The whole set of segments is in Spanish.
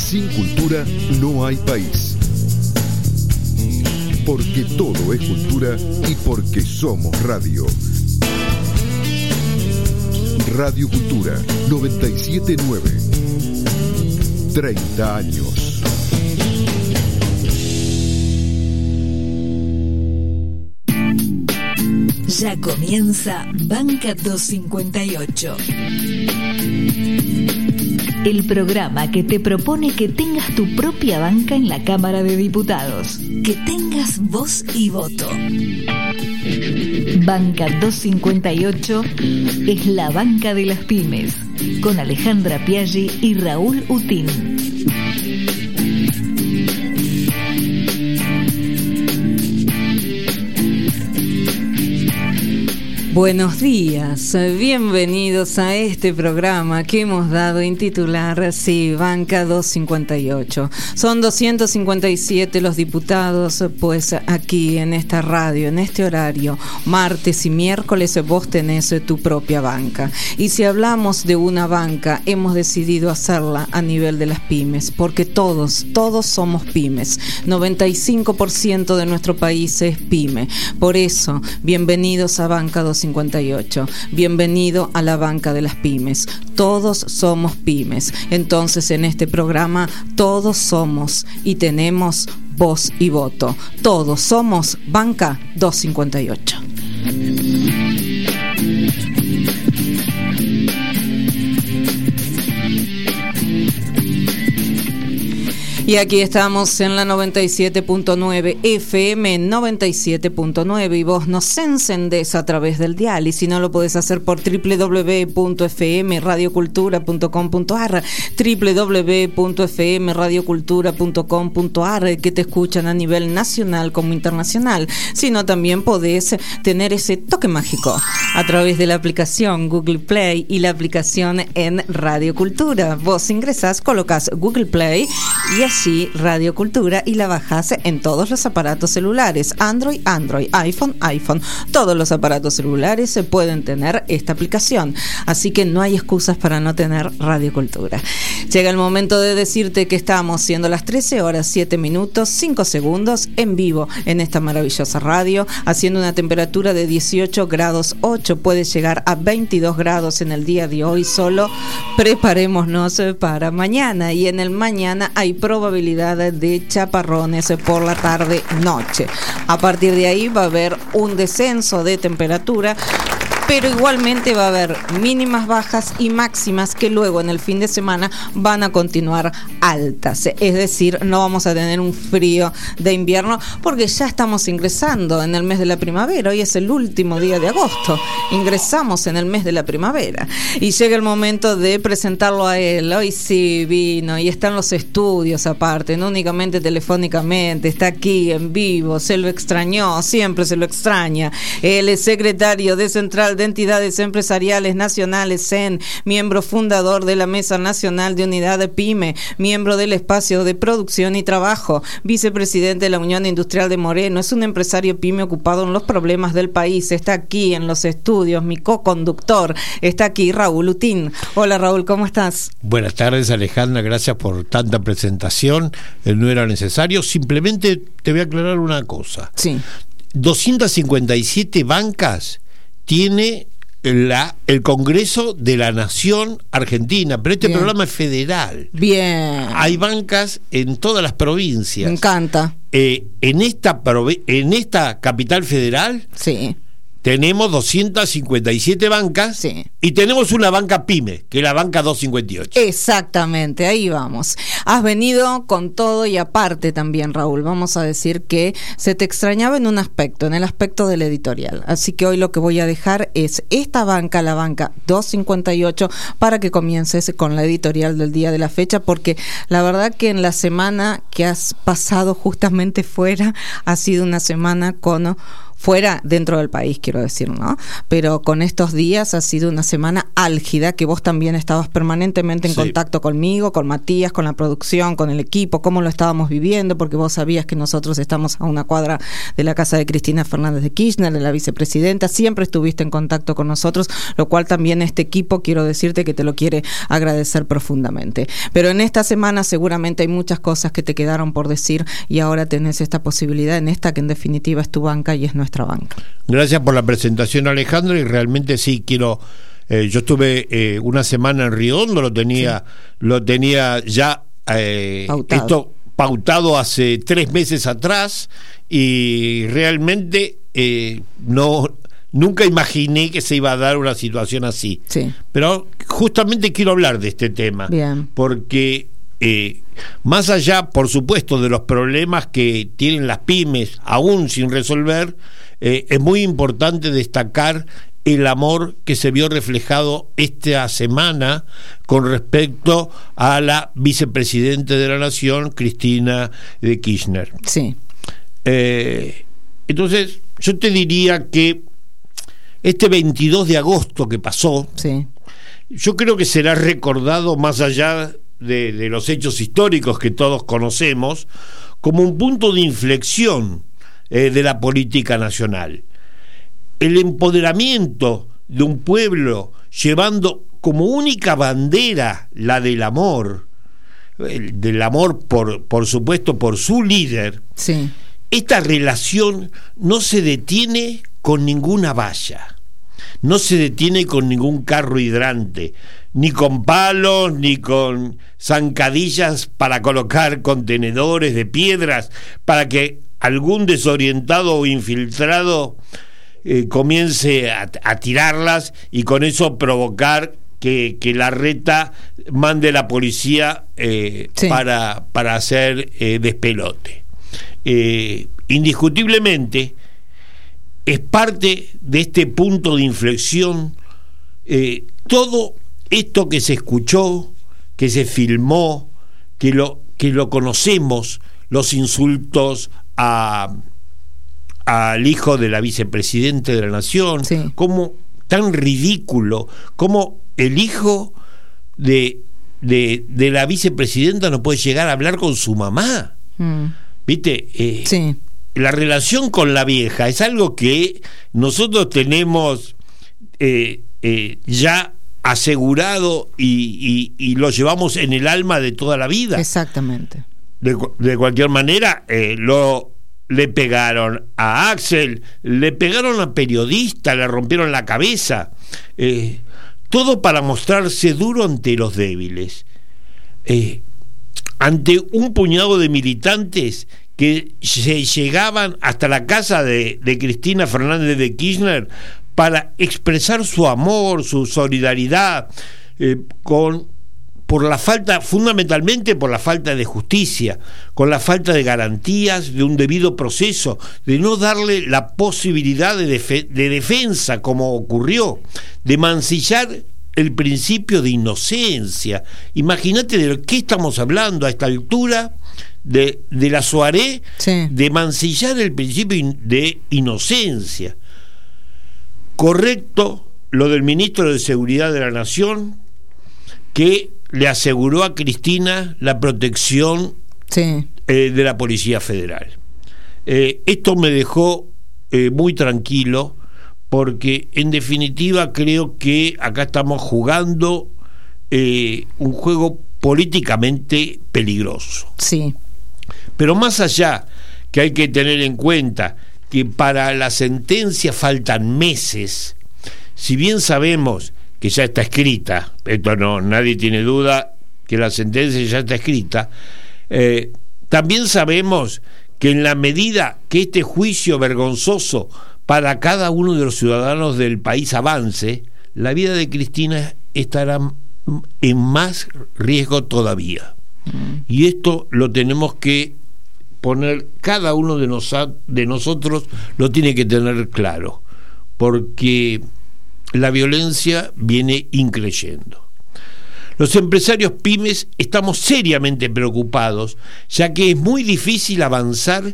Sin cultura no hay país. Porque todo es cultura y porque somos radio. Radio Cultura 979. 30 años. Ya comienza Banca 258. El programa que te propone que tengas tu propia banca en la Cámara de Diputados. Que tengas voz y voto. Banca 258 es la banca de las pymes. Con Alejandra Piaggi y Raúl Utín. Buenos días, bienvenidos a este programa que hemos dado en titular, sí, Banca 258. Son 257 los diputados, pues aquí en esta radio, en este horario, martes y miércoles, vos tenés tu propia banca. Y si hablamos de una banca, hemos decidido hacerla a nivel de las pymes, porque todos somos pymes. 95% de nuestro país es pyme. Por eso, bienvenidos a Banca 258. Bienvenido a la banca de las pymes. Todos somos pymes. Entonces, en este programa, todos somos y tenemos voz y voto. Todos somos Banca 258. Y aquí estamos en la 97.9 FM 97.9 y vos nos encendés a través del dial, y si no lo podés hacer por www.fmradiocultura.com.ar, www.fmradiocultura.com.ar, que te escuchan a nivel nacional como internacional, sino también podés tener ese toque mágico a través de la aplicación Google Play y la aplicación en Radio Cultura. Vos ingresás, colocás Google Play y allí Radio Cultura y la bajás en todos los aparatos celulares, Android, iPhone, todos los aparatos celulares se pueden tener esta aplicación, así que no hay excusas para no tener Radio Cultura. Llega el momento de decirte que estamos siendo las 13 horas 7 minutos 5 segundos en vivo en esta maravillosa radio, haciendo una temperatura de 18 grados 8, puede llegar a 22 grados en el día de hoy. Solo preparémonos para mañana, y en el mañana hay probabilidad de chaparrones por la tarde-noche. A partir de ahí va a haber un descenso de temperatura, pero igualmente va a haber mínimas bajas y máximas que luego en el fin de semana van a continuar altas. Es decir, no vamos a tener un frío de invierno porque ya estamos ingresando en el mes de la primavera. Hoy es el último día de agosto. Ingresamos en el mes de la primavera y llega el momento de presentarlo a él. Hoy sí vino y está en los estudios aparte, no únicamente telefónicamente, está aquí en vivo. Se lo extrañó, siempre se lo extraña. Él es secretario de Central de Entidades Empresariales Nacionales, CEN, miembro fundador de la Mesa Nacional de Unidad de PYME, miembro del Espacio de Producción y Trabajo, vicepresidente de la Unión Industrial de Moreno. Es un empresario PYME ocupado en los problemas del país. Está aquí en los estudios, mi co-conductor, está aquí Raúl Utín. Hola Raúl, ¿cómo estás? Buenas tardes, Alejandra, gracias por tanta presentación. No era necesario, simplemente te voy a aclarar una cosa. Sí. 257 bancas tiene el Congreso de la Nación Argentina, pero este Bien. programa es federal. Bien. Hay bancas en todas las provincias. Me encanta. En esta capital federal, Sí. tenemos 257 bancas, Sí. y tenemos una banca PYME, que es la banca 258. Exactamente, ahí vamos. Has venido con todo y aparte también, Raúl. Vamos a decir que se te extrañaba en un aspecto, en el aspecto del editorial. Así que hoy lo que voy a dejar es esta banca, la banca 258, para que comiences con la editorial del día de la fecha, porque la verdad que en la semana que has pasado justamente fuera, ha sido una semana con fuera, dentro del país, quiero decir, ¿no? Pero con estos días ha sido una semana álgida, que vos también estabas permanentemente en contacto conmigo, con Matías, con la producción, con el equipo, cómo lo estábamos viviendo, porque vos sabías que nosotros estamos a una cuadra de la casa de Cristina Fernández de Kirchner, de la vicepresidenta, siempre estuviste en contacto con nosotros, lo cual también este equipo, quiero decirte que te lo quiere agradecer profundamente. Pero en esta semana seguramente hay muchas cosas que te quedaron por decir y ahora tenés esta posibilidad en esta que en definitiva es tu banca y es nuestra banca. Gracias por la presentación, Alejandro, y realmente sí quiero, yo estuve una semana en Río Hondo, lo tenía ya esto pautado hace 3 meses atrás y realmente nunca imaginé que se iba a dar una situación así. Sí. Pero justamente quiero hablar de este tema. Bien. Porque más allá, por supuesto, de los problemas que tienen las pymes aún sin resolver, es muy importante destacar el amor que se vio reflejado esta semana con respecto a la vicepresidenta de la Nación, Cristina de Kirchner. Sí. Entonces, yo te diría que este 22 de agosto que pasó, sí, yo creo que será recordado más allá de los hechos históricos que todos conocemos, como un punto de inflexión de la política nacional. El empoderamiento de un pueblo llevando como única bandera la del amor por supuesto por su líder. Sí. Esta relación no se detiene con ninguna valla, no se detiene con ningún carro hidrante, ni con palos, ni con zancadillas para colocar contenedores de piedras para que algún desorientado o infiltrado comience a tirarlas y con eso provocar que la reta mande la policía sí, para hacer despelote. Indiscutiblemente es parte de este punto de inflexión todo esto que se escuchó, que se filmó, que lo conocemos, los insultos al hijo de la vicepresidenta de la Nación, sí, como tan ridículo, como el hijo de la vicepresidenta no puede llegar a hablar con su mamá. ¿Viste? Sí. La relación con la vieja es algo que nosotros tenemos ya asegurado y lo llevamos en el alma de toda la vida. Exactamente. De cualquier manera, le pegaron a Axel, le pegaron a periodistas, le rompieron la cabeza, todo para mostrarse duro ante los débiles, ante un puñado de militantes que se llegaban hasta la casa de Cristina Fernández de Kirchner para expresar su amor, su solidaridad, fundamentalmente por la falta de justicia, con la falta de garantías de un debido proceso, de no darle la posibilidad de defensa como ocurrió, de mancillar el principio de inocencia. Imagínate de qué estamos hablando a esta altura de la soirée, sí, de mancillar el principio de inocencia. Correcto lo del ministro de Seguridad de la Nación, que le aseguró a Cristina la protección, sí, de la Policía Federal. Esto me dejó muy tranquilo, porque en definitiva creo que acá estamos jugando un juego políticamente peligroso. Sí. Pero más allá, que hay que tener en cuenta que para la sentencia faltan meses, si bien sabemos que ya está escrita, esto no, nadie tiene duda que la sentencia ya está escrita, también sabemos que en la medida que este juicio vergonzoso para cada uno de los ciudadanos del país avance, la vida de Cristina estará en más riesgo todavía. Y esto lo tenemos que poner, cada uno de nosotros lo tiene que tener claro, porque la violencia viene increyendo. Los empresarios pymes estamos seriamente preocupados, ya que es muy difícil avanzar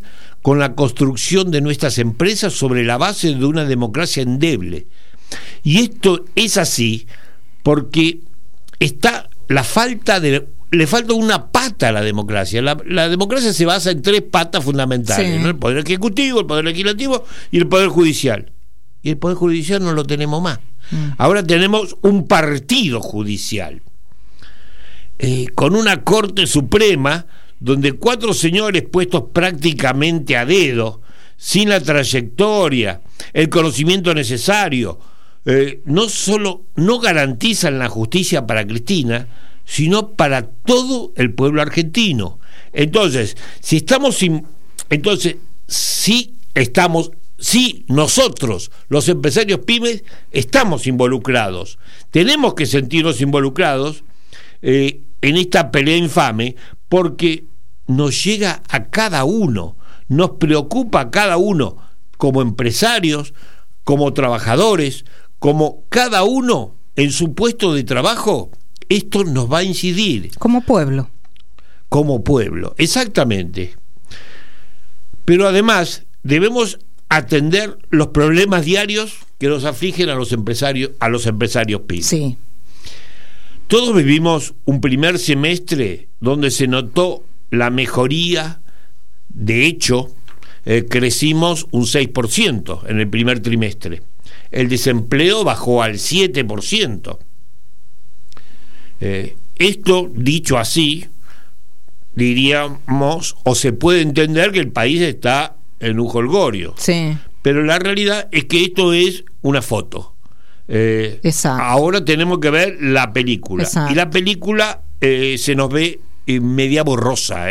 con la construcción de nuestras empresas sobre la base de una democracia endeble. Y esto es así porque está le falta una pata a la democracia. La democracia se basa en 3 patas fundamentales, sí, ¿no? El poder ejecutivo, el poder legislativo y el poder judicial. Y el poder judicial no lo tenemos más. Ahora tenemos un partido judicial con una Corte Suprema donde 4 señores puestos prácticamente a dedo, sin la trayectoria, el conocimiento necesario, no solo no garantizan la justicia para Cristina, sino para todo el pueblo argentino. Entonces, si nosotros, los empresarios pymes, estamos involucrados. Tenemos que sentirnos involucrados en esta pelea infame, porque nos llega a cada uno, nos preocupa a cada uno, como empresarios, como trabajadores, como cada uno en su puesto de trabajo. Esto nos va a incidir. Como pueblo. Como pueblo, exactamente. Pero además debemos atender los problemas diarios que nos afligen a los empresarios pymes. Sí. Todos vivimos un primer semestre donde se notó la mejoría. De hecho, crecimos un 6% en el primer trimestre. El desempleo bajó al 7%. Esto, dicho así, diríamos, o se puede entender que el país está en un jolgorio. Sí. Pero la realidad es que esto es una foto. Exacto. Ahora tenemos que ver la película. Exacto. Y la película se nos ve media borrosa.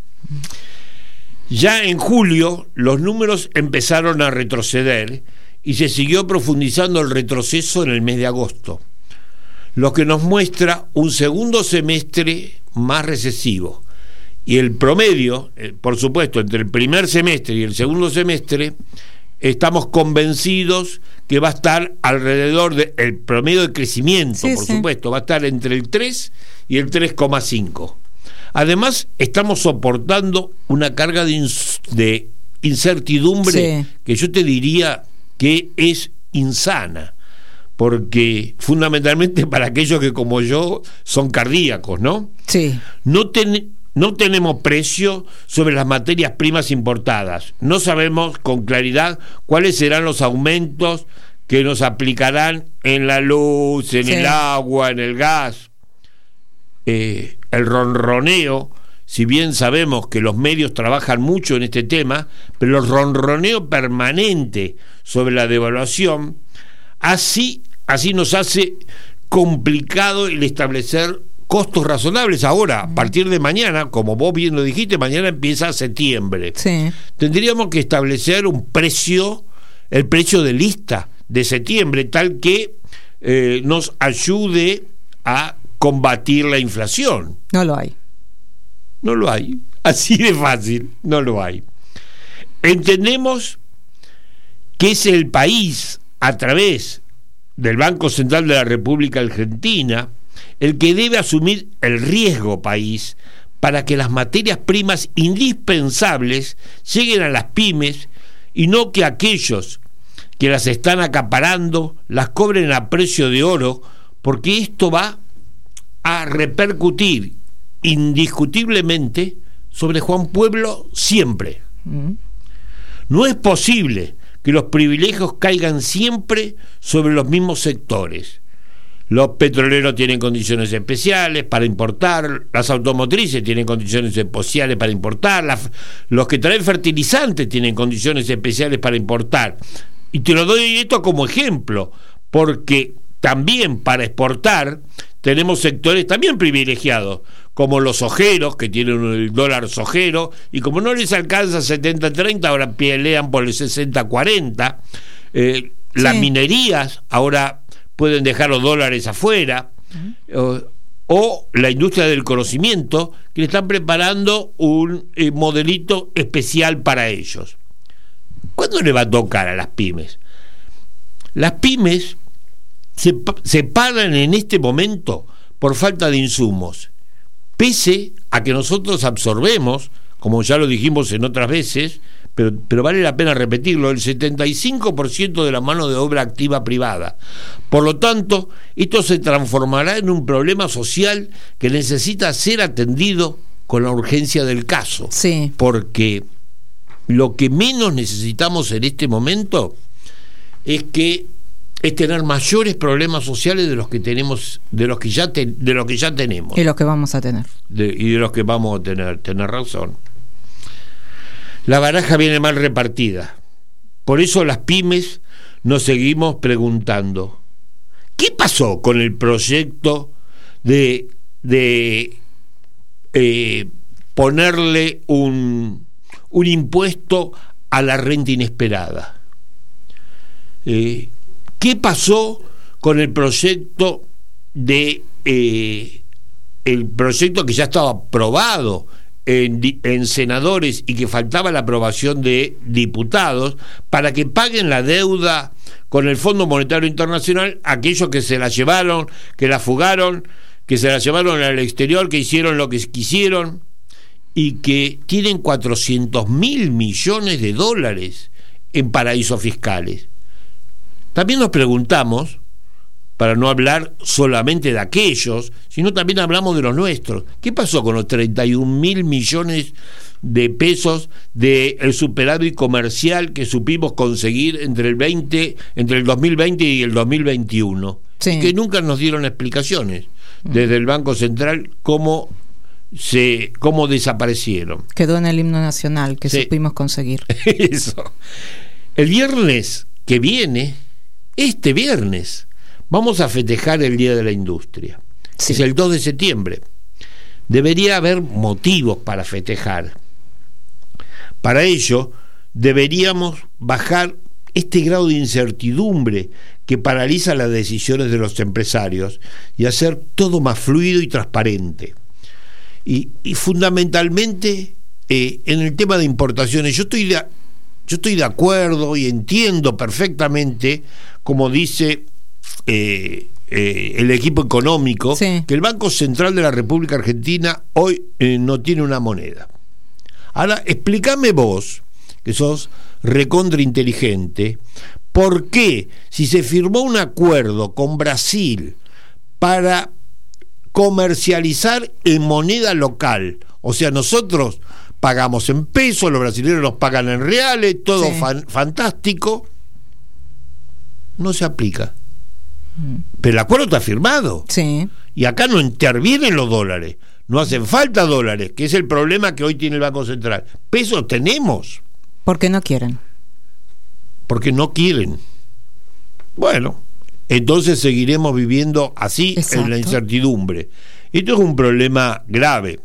Ya en julio los números empezaron a retroceder y se siguió profundizando el retroceso en el mes de agosto, lo que nos muestra un segundo semestre más recesivo. Y el promedio, por supuesto, entre el primer semestre y el segundo semestre, estamos convencidos que va a estar alrededor del promedio de crecimiento, por supuesto, va a estar entre el 3 y el 3,5. Además, estamos soportando una carga de incertidumbre que yo te diría que es insana, porque fundamentalmente para aquellos que como yo son cardíacos, ¿no? Sí. No tenemos precio sobre las materias primas importadas. No sabemos con claridad cuáles serán los aumentos que nos aplicarán en la luz, en el agua, en el gas. El ronroneo, si bien sabemos que los medios trabajan mucho en este tema, pero el ronroneo permanente sobre la devaluación, así nos hace complicado el establecer costos razonables. Ahora, a partir de mañana, como vos bien lo dijiste, mañana empieza septiembre. Sí. Tendríamos que establecer el precio de lista de septiembre, tal que nos ayude a combatir la inflación. No lo hay. No lo hay. Así de fácil, no lo hay. Entendemos que es el país, a través del Banco Central de la República Argentina, el que debe asumir el riesgo país para que las materias primas indispensables lleguen a las pymes y no que aquellos que las están acaparando las cobren a precio de oro, porque esto va a repercutir indiscutiblemente sobre Juan Pueblo siempre. No es posible que los privilegios caigan siempre sobre los mismos sectores. Los petroleros tienen condiciones especiales para importar, las automotrices tienen condiciones especiales para importar, los que traen fertilizantes tienen condiciones especiales para importar. Y te lo doy esto como ejemplo, porque también para exportar tenemos sectores también privilegiados, como los sojeros, que tienen el dólar sojero, y como no les alcanza 70-30, ahora pelean por el 60-40. Las minerías ahora pueden dejar los dólares afuera, o la industria del conocimiento, que le están preparando un modelito especial para ellos. ¿Cuándo le va a tocar a las pymes? Las pymes se paran en este momento por falta de insumos, pese a que nosotros absorbemos, como ya lo dijimos en otras veces, pero vale la pena repetirlo, el 75% de la mano de obra activa privada. Por lo tanto, esto se transformará en un problema social que necesita ser atendido con la urgencia del caso. Sí. Porque lo que menos necesitamos en este momento es tener mayores problemas sociales de los que tenemos, de los que ya tenemos. Y los que vamos a tener. Y de los que vamos a tener. Tenés razón. La baraja viene mal repartida. Por eso las pymes nos seguimos preguntando, ¿qué pasó con el proyecto de ponerle un impuesto a la renta inesperada? ¿Qué pasó con el proyecto el proyecto que ya estaba aprobado en senadores y que faltaba la aprobación de diputados para que paguen la deuda con el Fondo Monetario Internacional aquellos que se la llevaron, que la fugaron, que se la llevaron al exterior, que hicieron lo que quisieron y que tienen 400.000 millones de dólares en paraísos fiscales? También nos preguntamos, para no hablar solamente de aquellos, sino también hablamos de los nuestros, ¿qué pasó con los 31.000 millones de pesos del superávit comercial que supimos conseguir entre el 2020 y el 2021? Sí. Y que nunca nos dieron explicaciones desde el Banco Central cómo desaparecieron. Quedó en el himno nacional que Sí. supimos conseguir. Eso. El viernes que viene, este viernes, vamos a festejar el Día de la Industria. Sí. Es el 2 de septiembre. Debería haber motivos para festejar. Para ello, deberíamos bajar este grado de incertidumbre que paraliza las decisiones de los empresarios y hacer todo más fluido y transparente. Y fundamentalmente, en el tema de importaciones, yo estoy de acuerdo y entiendo perfectamente, como dice el equipo económico, Sí. que el Banco Central de la República Argentina hoy no tiene una moneda. Ahora, explícame vos, que sos recontrainteligente, ¿por qué, si se firmó un acuerdo con Brasil para comercializar en moneda local, o sea, nosotros pagamos en pesos, los brasileños nos pagan en reales, todo Sí. fantástico, no se aplica? Pero el acuerdo está firmado Sí. y acá no intervienen los dólares, no hacen falta dólares, que es el problema que hoy tiene el Banco Central. Pesos tenemos, Porque no quieren. porque no quieren. Bueno, entonces seguiremos viviendo así. Exacto. En la incertidumbre. Esto es un problema grave.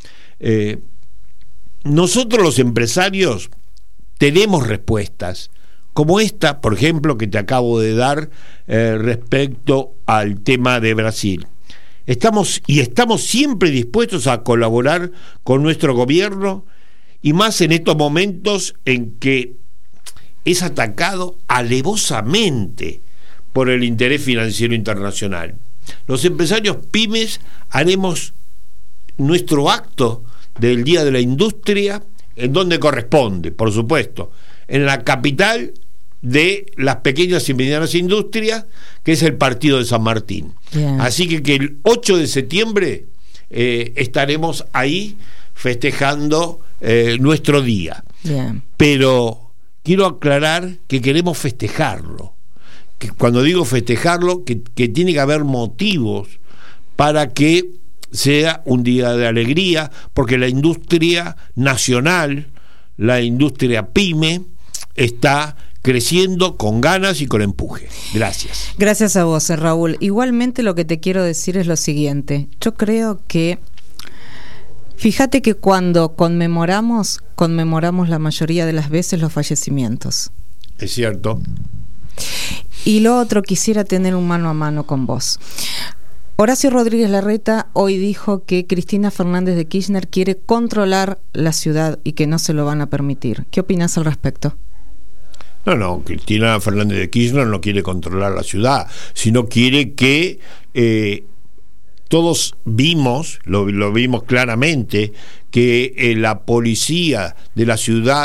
Nosotros los empresarios tenemos respuestas, como esta, por ejemplo, que te acabo de dar respecto al tema de Brasil. Estamos siempre dispuestos a colaborar con nuestro gobierno, y más en estos momentos en que es atacado alevosamente por el interés financiero internacional. Los empresarios pymes haremos nuestro acto del Día de la Industria en donde corresponde, por supuesto, en la capital de las pequeñas y medianas industrias, que es el Partido de San Martín. Bien. Así que el 8 de septiembre estaremos ahí festejando nuestro día. Bien. Pero quiero aclarar que queremos festejarlo, que cuando digo festejarlo, que tiene que haber motivos para que sea un día de alegría, porque la industria nacional, la industria pyme, está creciendo con ganas y con empuje. Gracias. Gracias a vos, Raúl. Igualmente lo que te quiero decir es lo siguiente. Yo creo que, fíjate que cuando conmemoramos la mayoría de las veces los fallecimientos. Es cierto. Y lo otro, quisiera tener un mano a mano con vos. Horacio Rodríguez Larreta hoy dijo que Cristina Fernández de Kirchner quiere controlar la ciudad y que no se lo van a permitir. ¿Qué opinás al respecto? No, Cristina Fernández de Kirchner no quiere controlar la ciudad, sino quiere que todos vimos, lo vimos claramente, que la policía de la ciudad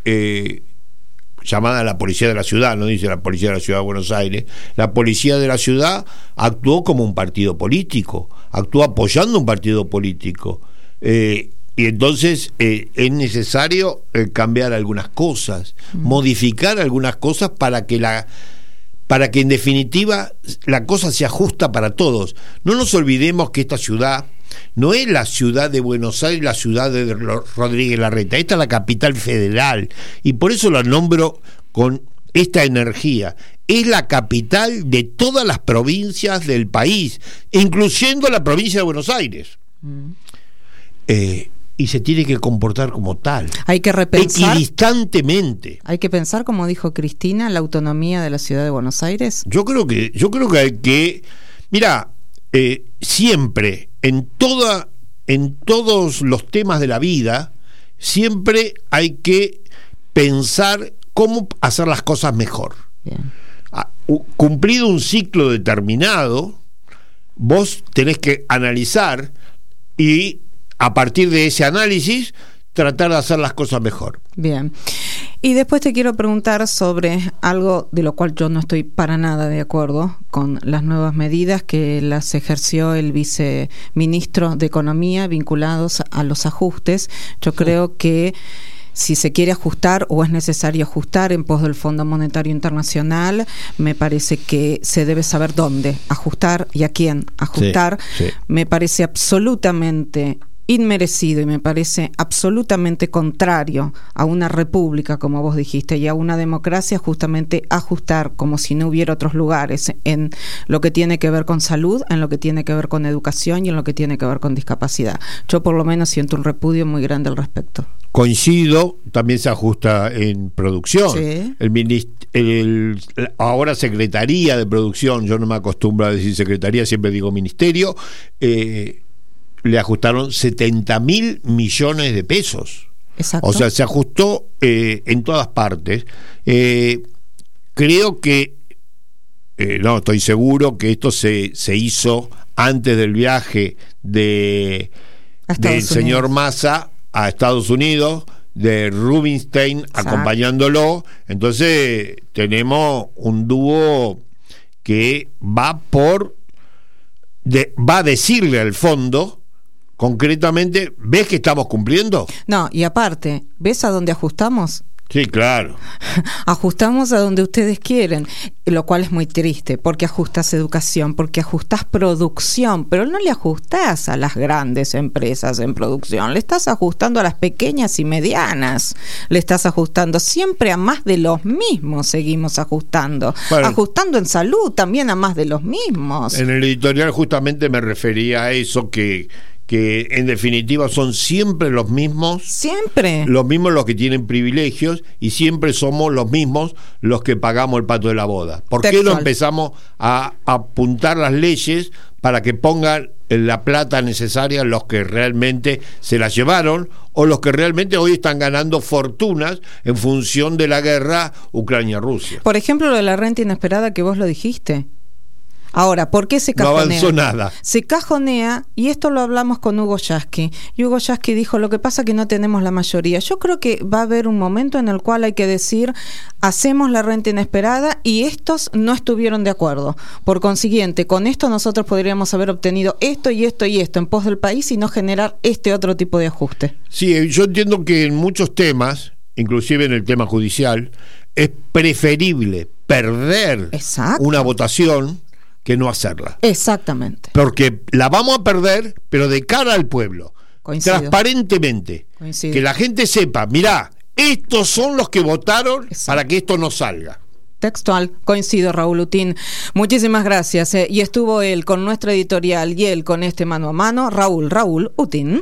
llamada la policía de la ciudad, no dice la policía de la ciudad de Buenos Aires, la policía de la ciudad actuó como un partido político, actuó apoyando un partido político, y entonces es necesario cambiar algunas cosas, modificar algunas cosas para que en definitiva la cosa sea justa para todos. No nos olvidemos que esta ciudad no es la ciudad de Buenos Aires, la ciudad de Rodríguez Larreta. Esta es la capital federal y por eso la nombro con esta energía. Es la capital de todas las provincias del país, incluyendo la provincia de Buenos Aires. Y se tiene que comportar como tal. Hay que repensar. Equidistantemente. Hay que pensar, como dijo Cristina, la autonomía de la ciudad de Buenos Aires. Yo creo que hay que. Mira, siempre, en todos los temas de la vida, siempre hay que pensar cómo hacer las cosas mejor. Bien. Cumplido un ciclo determinado, vos tenés que analizar y a partir de ese análisis tratar de hacer las cosas mejor. Bien. Y después te quiero preguntar sobre algo de lo cual yo no estoy para nada de acuerdo con las nuevas medidas que las ejerció el viceministro de Economía vinculados a los ajustes. Yo creo que si se quiere ajustar o es necesario ajustar en pos del Fondo Monetario Internacional, me parece que se debe saber dónde ajustar y a quién ajustar. Sí. Me parece absolutamente inmerecido y me parece absolutamente contrario a una república, como vos dijiste, y a una democracia, justamente ajustar como si no hubiera otros lugares en lo que tiene que ver con salud, en lo que tiene que ver con educación y en lo que tiene que ver con discapacidad. Yo por lo menos siento un repudio muy grande al respecto. Coincido, también se ajusta en producción. Sí. Ahora Secretaría de Producción, yo no me acostumbro a decir Secretaría, siempre digo Ministerio, le ajustaron 70.000 millones de pesos. Exacto. O sea, se ajustó en todas partes. Creo que, no, estoy seguro que esto se hizo antes del viaje del señor Massa a Estados Unidos, de Rubinstein acompañándolo. Entonces tenemos un dúo que va a decirle al fondo concretamente, ¿ves que estamos cumpliendo? No, y aparte, ¿ves a dónde ajustamos? Sí, claro. Ajustamos a donde ustedes quieren, lo cual es muy triste, porque ajustás educación, porque ajustás producción, pero no le ajustás a las grandes empresas en producción, le estás ajustando a las pequeñas y medianas, le estás ajustando siempre a más de los mismos, seguimos ajustando, bueno, ajustando en salud también a más de los mismos. En el editorial justamente me refería a eso, que en definitiva son siempre los mismos, los que tienen privilegios, y siempre somos los mismos los que pagamos el pato de la boda. ¿Por qué no empezamos a apuntar las leyes para que pongan la plata necesaria los que realmente se la llevaron o los que realmente hoy están ganando fortunas en función de la guerra Ucrania-Rusia? Por ejemplo, lo de la renta inesperada que vos lo dijiste. Ahora, ¿por qué se cajonea? No avanzó nada. Se cajonea, y esto lo hablamos con Hugo Yasky. Y Hugo Yasky dijo, lo que pasa es que no tenemos la mayoría. Yo creo que va a haber un momento en el cual hay que decir, hacemos la renta inesperada y estos no estuvieron de acuerdo. Por consiguiente, con esto nosotros podríamos haber obtenido esto y esto y esto en pos del país y no generar este otro tipo de ajuste. Sí, yo entiendo que en muchos temas, inclusive en el tema judicial, es preferible perder una votación que no hacerla. Exactamente. Porque la vamos a perder, pero de cara al pueblo. Coincido. Transparentemente. Coincido. Que la gente sepa, mirá, estos son los que votaron para que esto no salga. Textual, coincido, Raúl Utín. Muchísimas gracias. Y estuvo él con nuestra editorial y él con este mano a mano, Raúl Utín.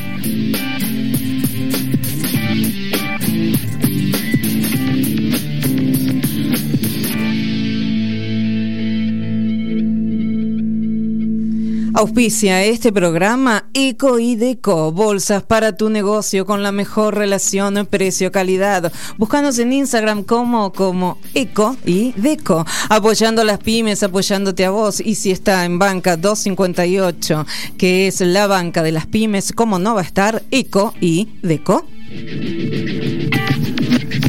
Auspicia este programa Eco y Deco, bolsas para tu negocio con la mejor relación precio-calidad. Búscanos en Instagram como Eco y Deco, apoyando a las pymes, apoyándote a vos. Y si está en banca 258, que es la banca de las pymes, ¿cómo no va a estar Eco y Deco?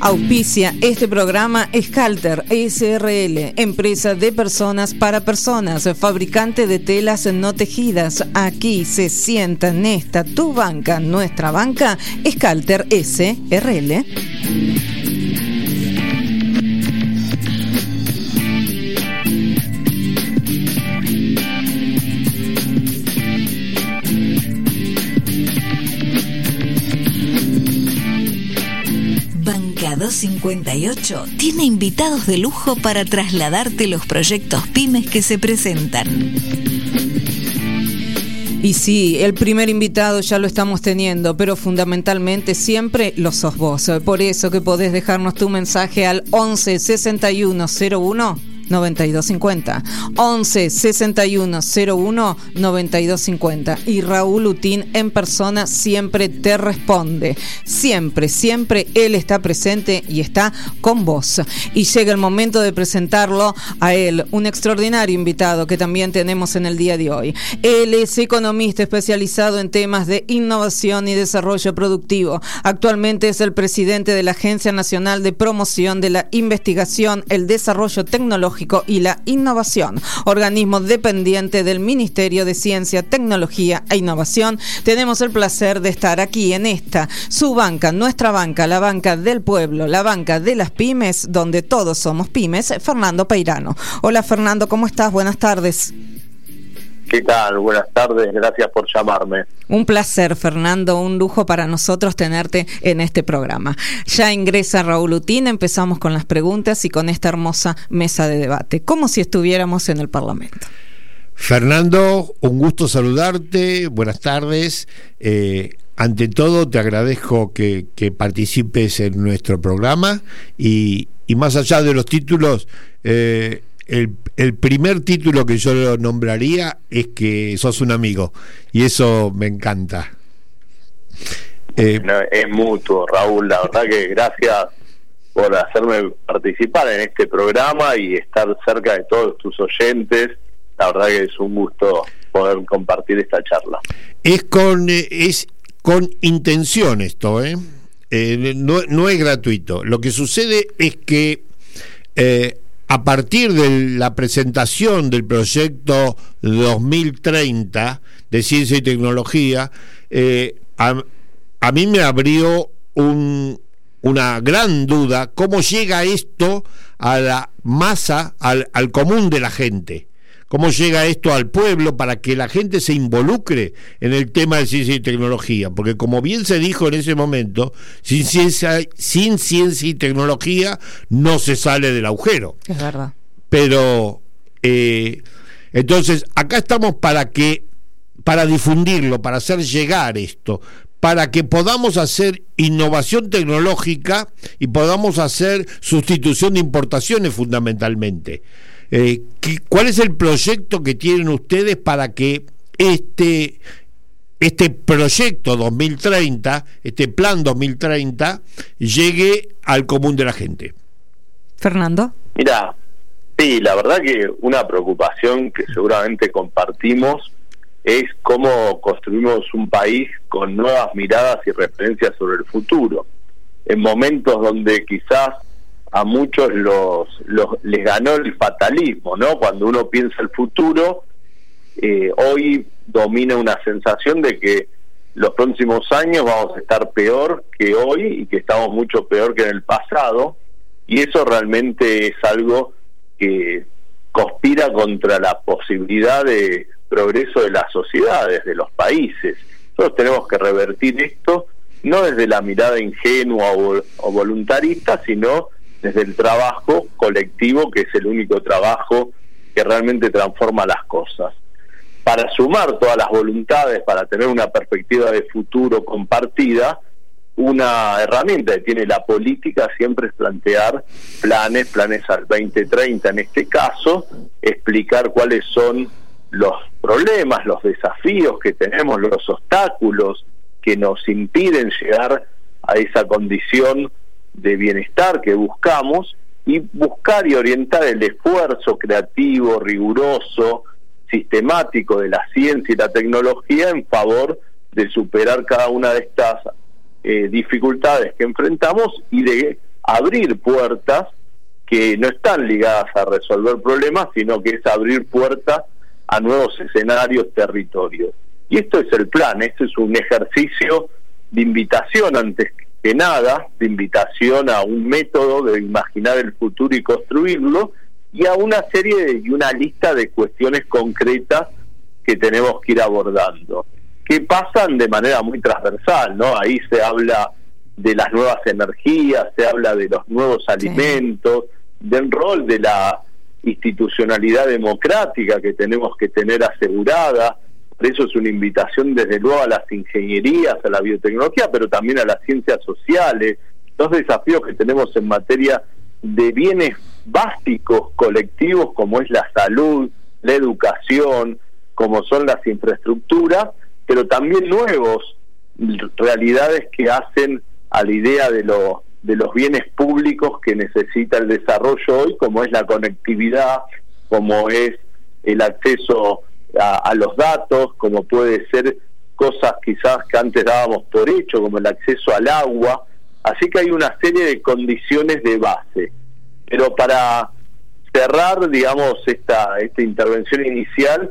Auspicia este programa Scalter SRL, empresa de personas para personas, fabricante de telas no tejidas. Aquí se sienta en esta tu banca, nuestra banca, Scalter SRL. Banca 258 tiene invitados de lujo para trasladarte los proyectos pymes que se presentan. Y sí, el primer invitado ya lo estamos teniendo, pero fundamentalmente siempre lo sos vos. Por eso que podés dejarnos tu mensaje al 11 61 01 9250, 11 61 01 9250, y Raúl Utín en persona siempre te responde, siempre él está presente y está con vos. Y llega el momento de presentarlo a él, un extraordinario invitado que también tenemos en el día de hoy. Él es economista especializado en temas de innovación y desarrollo productivo. Actualmente es el presidente de la Agencia Nacional de Promoción de la Investigación, el Desarrollo Tecnológico y la Innovación, organismo dependiente del Ministerio de Ciencia, Tecnología e Innovación. Tenemos el placer de estar aquí en esta, su banca, nuestra banca, la banca del pueblo, la banca de las pymes, donde todos somos pymes, Fernando Peirano. Hola Fernando, ¿cómo estás? Buenas tardes. ¿Qué tal? Buenas tardes, gracias por llamarme. Un placer, Fernando, un lujo para nosotros tenerte en este programa. Ya ingresa Raúl Utín, empezamos con las preguntas y con esta hermosa mesa de debate, como si estuviéramos en el Parlamento. Fernando, un gusto saludarte, buenas tardes. Ante todo te agradezco que participes en nuestro programa y más allá de los títulos, el primer título que yo lo nombraría es que sos un amigo, y eso me encanta. No, es mutuo, Raúl, la verdad que gracias por hacerme participar en este programa y estar cerca de todos tus oyentes. La verdad que es un gusto poder compartir esta charla. Es con intención esto, no es gratuito. Lo que sucede es que a partir de la presentación del proyecto 2030 de Ciencia y Tecnología, a mí me abrió una gran duda: ¿cómo llega esto a la masa, al común de la gente? ¿Cómo llega esto al pueblo para que la gente se involucre en el tema de ciencia y tecnología? Porque como bien se dijo en ese momento, sin ciencia y tecnología no se sale del agujero. Es verdad. Pero entonces acá estamos para difundirlo, para hacer llegar esto, para que podamos hacer innovación tecnológica y podamos hacer sustitución de importaciones fundamentalmente. ¿Cuál es el proyecto que tienen ustedes para que este proyecto 2030, este plan 2030, llegue al común de la gente? Fernando. Mira, sí, la verdad que una preocupación que seguramente compartimos es cómo construimos un país con nuevas miradas y referencias sobre el futuro, en momentos donde quizás a muchos les ganó el fatalismo, ¿no? Cuando uno piensa el futuro, hoy domina una sensación de que los próximos años vamos a estar peor que hoy y que estamos mucho peor que en el pasado, y eso realmente es algo que conspira contra la posibilidad de progreso de las sociedades, de los países. Nosotros tenemos que revertir esto, no desde la mirada ingenua o voluntarista, sino desde el trabajo colectivo, que es el único trabajo que realmente transforma las cosas. Para sumar todas las voluntades, para tener una perspectiva de futuro compartida, una herramienta que tiene la política siempre es plantear planes al 2030 en este caso, explicar cuáles son los problemas, los desafíos que tenemos, los obstáculos que nos impiden llegar a esa condición de bienestar que buscamos, y buscar y orientar el esfuerzo creativo, riguroso, sistemático de la ciencia y la tecnología en favor de superar cada una de estas dificultades que enfrentamos y de abrir puertas que no están ligadas a resolver problemas, sino que es abrir puertas a nuevos escenarios, territorios. Y esto es el plan, esto es un ejercicio de invitación antes que nada, de invitación a un método de imaginar el futuro y construirlo, y a una serie y una lista de cuestiones concretas que tenemos que ir abordando, que pasan de manera muy transversal, ¿no? Ahí se habla de las nuevas energías, se habla de los nuevos alimentos, del rol de la institucionalidad democrática que tenemos que tener asegurada. Por eso es una invitación desde luego a las ingenierías, a la biotecnología, pero también a las ciencias sociales, los desafíos que tenemos en materia de bienes básicos colectivos como es la salud, la educación, como son las infraestructuras, pero también nuevos realidades que hacen a la idea de los bienes públicos que necesita el desarrollo hoy, como es la conectividad, como es el acceso a los datos, como puede ser cosas quizás que antes dábamos por hecho, como el acceso al agua. Así que hay una serie de condiciones de base. Pero para cerrar, digamos, esta intervención inicial,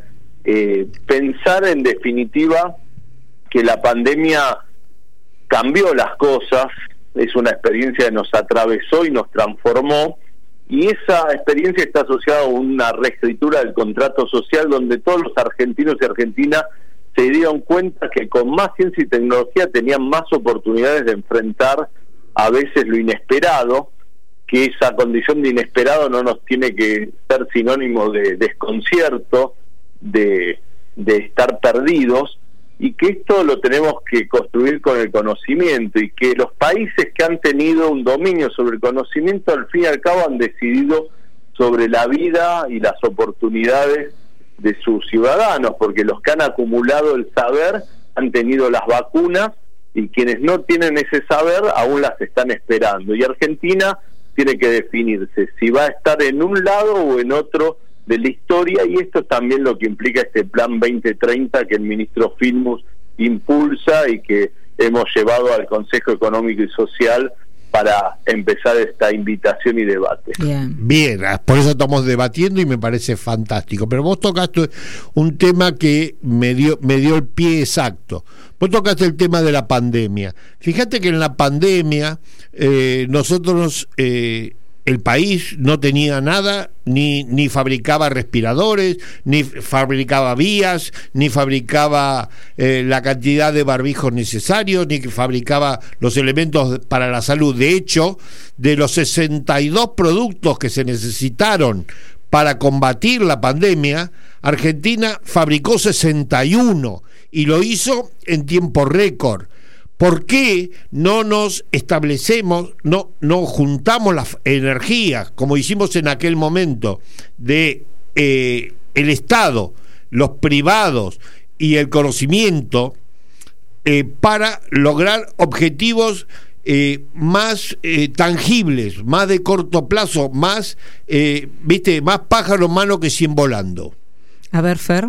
pensar en definitiva que la pandemia cambió las cosas, es una experiencia que nos atravesó y nos transformó, y esa experiencia está asociada a una reescritura del contrato social donde todos los argentinos y argentinas se dieron cuenta que con más ciencia y tecnología tenían más oportunidades de enfrentar a veces lo inesperado, que esa condición de inesperado no nos tiene que ser sinónimo de desconcierto, de estar perdidos, y que esto lo tenemos que construir con el conocimiento, y que los países que han tenido un dominio sobre el conocimiento al fin y al cabo han decidido sobre la vida y las oportunidades de sus ciudadanos, porque los que han acumulado el saber han tenido las vacunas, y quienes no tienen ese saber aún las están esperando, y Argentina tiene que definirse si va a estar en un lado o en otro de la historia, y esto es también lo que implica este plan 2030 que el ministro Filmus impulsa y que hemos llevado al Consejo Económico y Social para empezar esta invitación y debate. Bien, por eso estamos debatiendo y me parece fantástico. Pero vos tocaste un tema que me dio el pie exacto. Vos tocaste el tema de la pandemia. Fíjate que en la pandemia nosotros... el país no tenía nada, ni fabricaba respiradores, ni fabricaba vías, ni fabricaba la cantidad de barbijos necesarios, ni fabricaba los elementos para la salud. De hecho, de los 62 productos que se necesitaron para combatir la pandemia, Argentina fabricó 61 y lo hizo en tiempo récord. ¿Por qué no nos establecemos, no juntamos las energías, como hicimos en aquel momento, de el Estado, los privados y el conocimiento, para lograr objetivos más tangibles, más de corto plazo, más más pájaro en mano que 100 volando? A ver, Fer.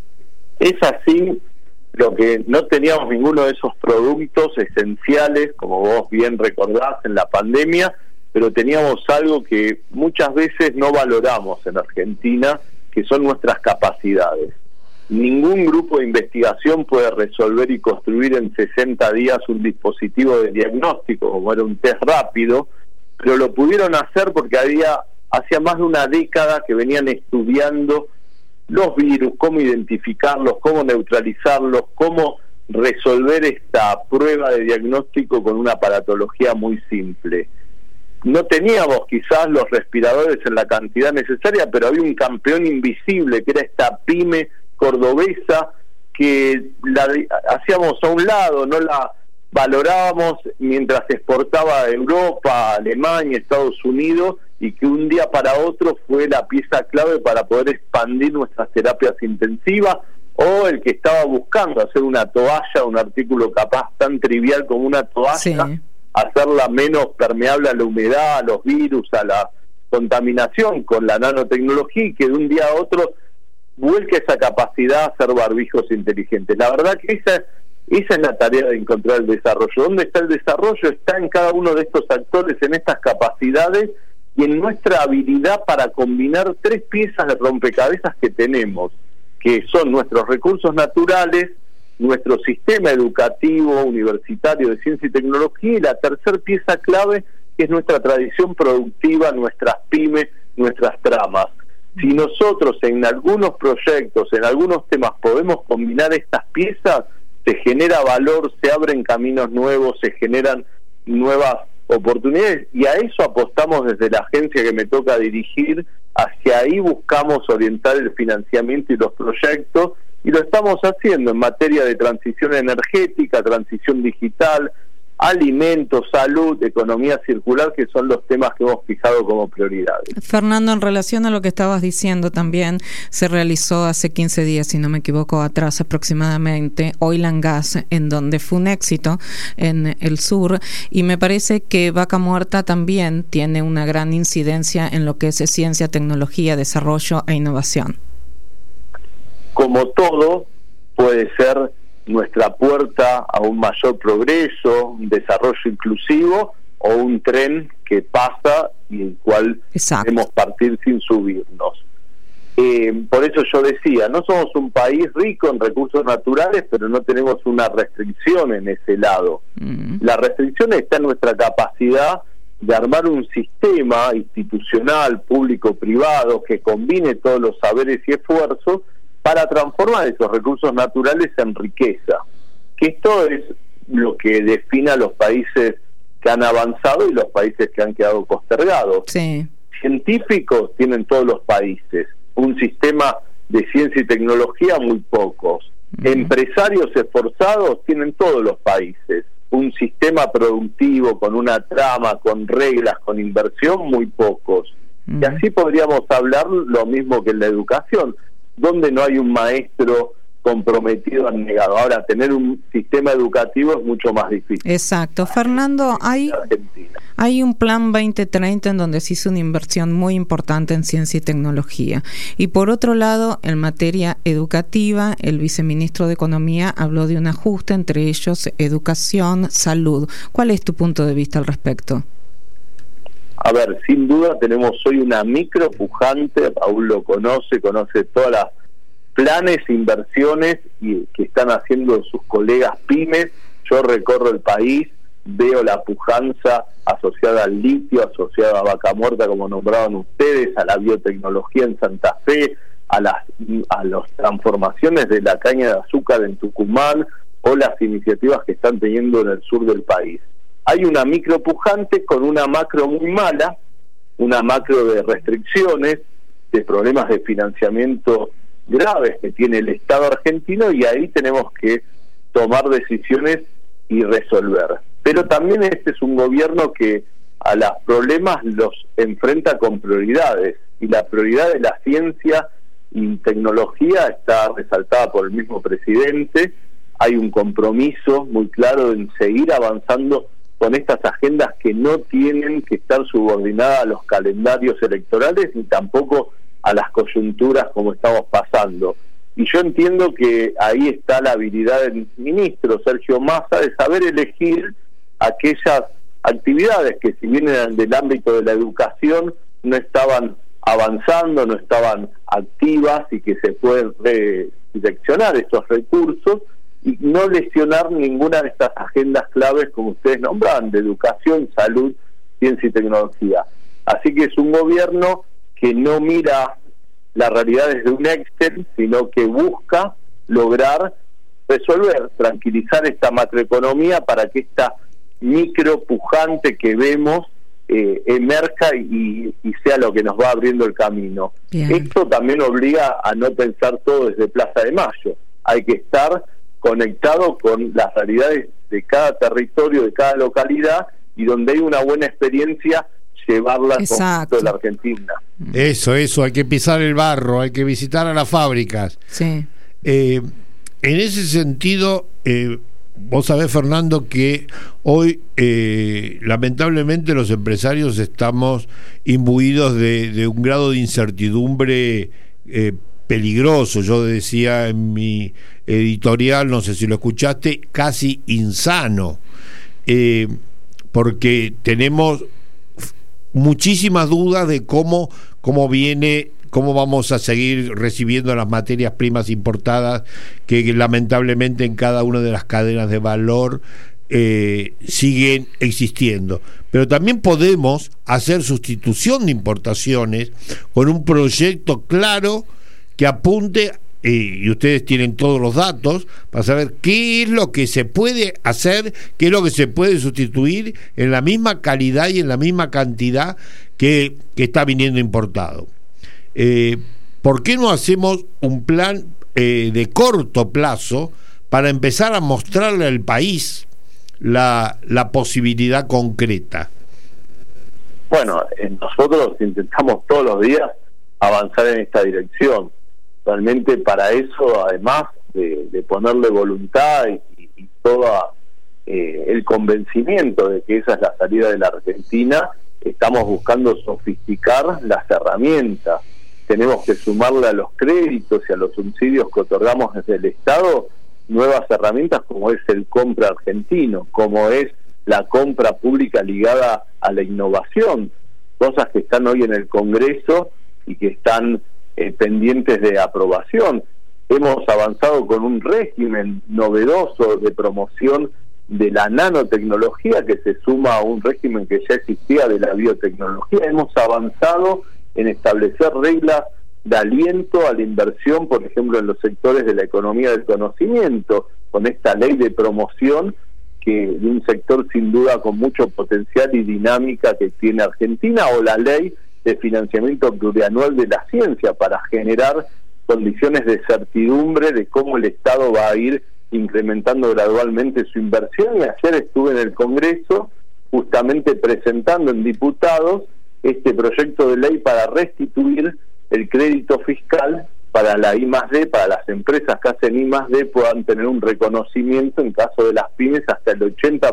Es así. Lo que no teníamos ninguno de esos productos esenciales, como vos bien recordás, en la pandemia, pero teníamos algo que muchas veces no valoramos en Argentina, que son nuestras capacidades. Ningún grupo de investigación puede resolver y construir en 60 días un dispositivo de diagnóstico, como era un test rápido, pero lo pudieron hacer porque hacía más de una década que venían estudiando los virus, cómo identificarlos, cómo neutralizarlos, cómo resolver esta prueba de diagnóstico con una aparatología muy simple. No teníamos quizás los respiradores en la cantidad necesaria, pero había un campeón invisible que era esta pyme cordobesa que la hacíamos a un lado, no la valorábamos mientras exportaba a Europa, a Alemania, Estados Unidos, y que un día para otro fue la pieza clave para poder expandir nuestras terapias intensivas, o el que estaba buscando hacer una toalla, un artículo capaz tan trivial como una toalla, sí, hacerla menos permeable a la humedad, a los virus, a la contaminación con la nanotecnología, y que de un día a otro vuelque esa capacidad a hacer barbijos inteligentes. La verdad que esa Esa es la tarea de encontrar el desarrollo. ¿Dónde está el desarrollo? Está en cada uno de estos actores, en estas capacidades y en nuestra habilidad para combinar 3 piezas de rompecabezas que tenemos, que son nuestros recursos naturales, nuestro sistema educativo, universitario de ciencia y tecnología, y la tercera pieza clave, que es nuestra tradición productiva, nuestras pymes, nuestras tramas. Si nosotros en algunos proyectos, en algunos temas podemos combinar estas piezas, se genera valor, se abren caminos nuevos, se generan nuevas oportunidades, y a eso apostamos desde la agencia que me toca dirigir. Hacia ahí buscamos orientar el financiamiento y los proyectos, y lo estamos haciendo en materia de transición energética, transición digital, alimentos, salud, economía circular, que son los temas que hemos fijado como prioridades. Fernando, en relación a lo que estabas diciendo también, se realizó hace 15 días, si no me equivoco, atrás aproximadamente, Oil and Gas, en donde fue un éxito en el sur, y me parece que Vaca Muerta también tiene una gran incidencia en lo que es ciencia, tecnología, desarrollo e innovación. Como todo, puede ser nuestra puerta a un mayor progreso, un desarrollo inclusivo, o un tren que pasa y el cual debemos partir sin subirnos. Por eso yo decía, no somos un país rico en recursos naturales, pero no tenemos una restricción en ese lado. La restricción está en nuestra capacidad de armar un sistema institucional, público-privado, que combine todos los saberes y esfuerzos para transformar esos recursos naturales en riqueza. Que esto es lo que define a los países que han avanzado y los países que han quedado postergados. Sí. Científicos tienen todos los países, un sistema de ciencia y tecnología muy pocos. Empresarios esforzados tienen todos los países, un sistema productivo con una trama, con reglas, con inversión, muy pocos. Y así podríamos hablar lo mismo que en la educación, donde no hay un maestro comprometido al negado. Ahora, tener un sistema educativo es mucho más difícil. Exacto. Fernando, hay un plan 2030 en donde se hizo una inversión muy importante en ciencia y tecnología. Y por otro lado, en materia educativa, el viceministro de Economía habló de un ajuste, entre ellos educación, salud. ¿Cuál es tu punto de vista al respecto? A ver, sin duda tenemos hoy una micro pujante, Raúl lo conoce todas las planes, inversiones que están haciendo sus colegas pymes. Yo recorro el país, veo la pujanza asociada al litio, asociada a Vaca Muerta, como nombraban ustedes, a la biotecnología en Santa Fe, a las transformaciones de la caña de azúcar en Tucumán, o las iniciativas que están teniendo en el sur del país. Hay una micro pujante con una macro muy mala, una macro de restricciones, de problemas de financiamiento graves que tiene el Estado argentino, y ahí tenemos que tomar decisiones y resolver. Pero también este es un gobierno que a los problemas los enfrenta con prioridades, y la prioridad de la ciencia y tecnología está resaltada por el mismo presidente. Hay un compromiso muy claro en seguir avanzando con estas agendas que no tienen que estar subordinadas a los calendarios electorales ni tampoco a las coyunturas como estamos pasando. Y yo entiendo que ahí está la habilidad del ministro Sergio Massa de saber elegir aquellas actividades que, si vienen del ámbito de la educación, no estaban avanzando, no estaban activas, y que se pueden redireccionar esos recursos y no lesionar ninguna de estas agendas claves, como ustedes nombraban, de educación, salud, ciencia y tecnología. Así que es un gobierno que no mira la realidad desde un Excel, sino que busca lograr resolver, tranquilizar esta macroeconomía para que esta micro pujante que vemos emerja y sea lo que nos va abriendo el camino. Bien. Esto también obliga a no pensar todo desde Plaza de Mayo. Hay que estar conectado con las realidades de cada territorio, de cada localidad, y donde hay una buena experiencia, llevarla con toda la Argentina. Eso, hay que pisar el barro, hay que visitar a las fábricas. Sí. En ese sentido, vos sabés, Fernando, que hoy lamentablemente los empresarios estamos imbuidos de un grado de incertidumbre peligroso. Yo decía en mi editorial, no sé si lo escuchaste, casi insano, porque tenemos muchísimas dudas de cómo vamos a seguir recibiendo las materias primas importadas que lamentablemente en cada una de las cadenas de valor siguen existiendo. Pero también podemos hacer sustitución de importaciones con un proyecto claro que apunte, y ustedes tienen todos los datos para saber qué es lo que se puede hacer, qué es lo que se puede sustituir en la misma calidad y en la misma cantidad que está viniendo importado. ¿Por qué no hacemos un plan de corto plazo para empezar a mostrarle al país la posibilidad concreta? Bueno, nosotros intentamos todos los días avanzar en esta dirección. Realmente para eso, además de ponerle voluntad y todo el convencimiento de que esa es la salida de la Argentina, estamos buscando sofisticar las herramientas. Tenemos que sumarle a los créditos y a los subsidios que otorgamos desde el Estado nuevas herramientas como es el compra argentino, como es la compra pública ligada a la innovación, cosas que están hoy en el Congreso y que están pendientes de aprobación. Hemos avanzado con un régimen novedoso de promoción de la nanotecnología que se suma a un régimen que ya existía de la biotecnología. Hemos avanzado en establecer reglas de aliento a la inversión, por ejemplo, en los sectores de la economía del conocimiento, con esta ley de promoción de un sector sin duda con mucho potencial y dinámica que tiene Argentina, o la ley de financiamiento plurianual de la ciencia para generar condiciones de certidumbre de cómo el Estado va a ir incrementando gradualmente su inversión. Y ayer estuve en el Congreso justamente presentando en diputados este proyecto de ley para restituir el crédito fiscal para la I+D, para las empresas que hacen I+D puedan tener un reconocimiento en caso de las pymes hasta el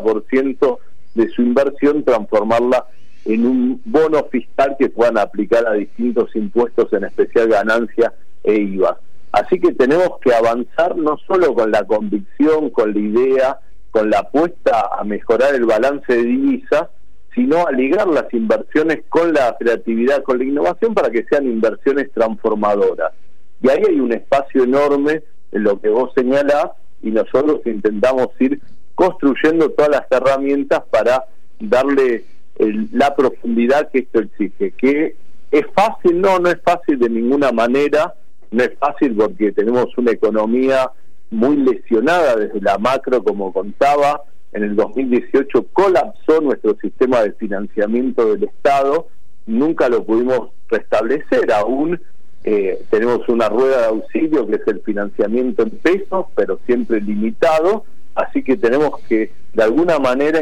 80% de su inversión, transformarla en un bono fiscal que puedan aplicar a distintos impuestos, en especial ganancia e IVA. Así que tenemos que avanzar no solo con la convicción, con la idea, con la apuesta a mejorar el balance de divisas, sino a ligar las inversiones con la creatividad, con la innovación, para que sean inversiones transformadoras. Y ahí hay un espacio enorme en lo que vos señalás, y nosotros intentamos ir construyendo todas las herramientas para darle la profundidad que esto exige. Que es fácil, no es fácil de ninguna manera. No es fácil porque tenemos una economía muy lesionada desde la macro, como contaba. En el 2018 colapsó nuestro sistema de financiamiento del Estado, nunca lo pudimos restablecer aún. Tenemos una rueda de auxilio que es el financiamiento en pesos, pero siempre limitado, así que tenemos que de alguna manera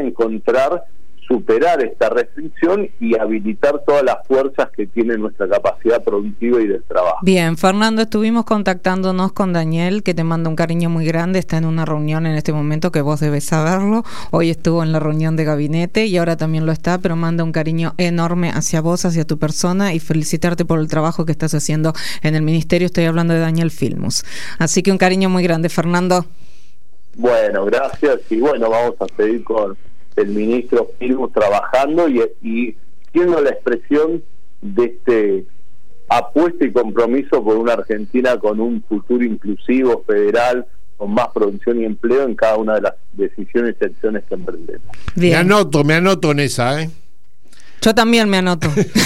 superar esta restricción y habilitar todas las fuerzas que tiene nuestra capacidad productiva y del trabajo. Bien, Fernando, estuvimos contactándonos con Daniel, que te manda un cariño muy grande, está en una reunión en este momento que vos debes saberlo, hoy estuvo en la reunión de gabinete y ahora también lo está, pero manda un cariño enorme hacia vos, hacia tu persona, y felicitarte por el trabajo que estás haciendo en el ministerio. Estoy hablando de Daniel Filmus, así que un cariño muy grande, Fernando. Bueno, gracias, y bueno, vamos a seguir con el ministro Filmus trabajando y siendo la expresión de este apuesta y compromiso por una Argentina con un futuro inclusivo, federal, con más producción y empleo en cada una de las decisiones y acciones que emprendemos. Bien. Me anoto en esa, Yo también me anoto.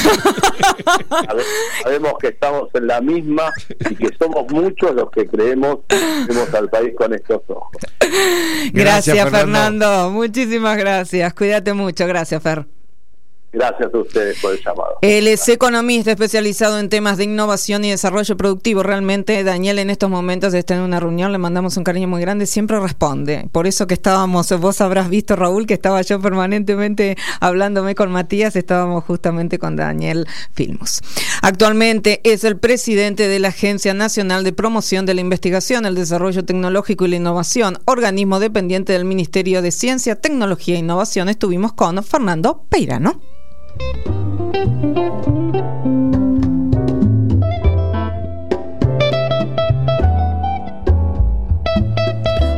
Sabemos que estamos en la misma y que somos muchos los que creemos al país con estos ojos. Gracias, Fernando. Muchísimas gracias. Cuídate mucho. Gracias, Fer. Gracias a ustedes por el llamado. Él es economista especializado en temas de innovación y desarrollo productivo. Realmente, Daniel en estos momentos está en una reunión, le mandamos un cariño muy grande, siempre responde. Por eso que estábamos, vos habrás visto, Raúl, que estaba yo permanentemente hablándome con Matías, estábamos justamente con Daniel Filmus. Actualmente es el presidente de la Agencia Nacional de Promoción de la Investigación, el Desarrollo Tecnológico y la Innovación, organismo dependiente del Ministerio de Ciencia, Tecnología e Innovación. Estuvimos con Fernando Peirano.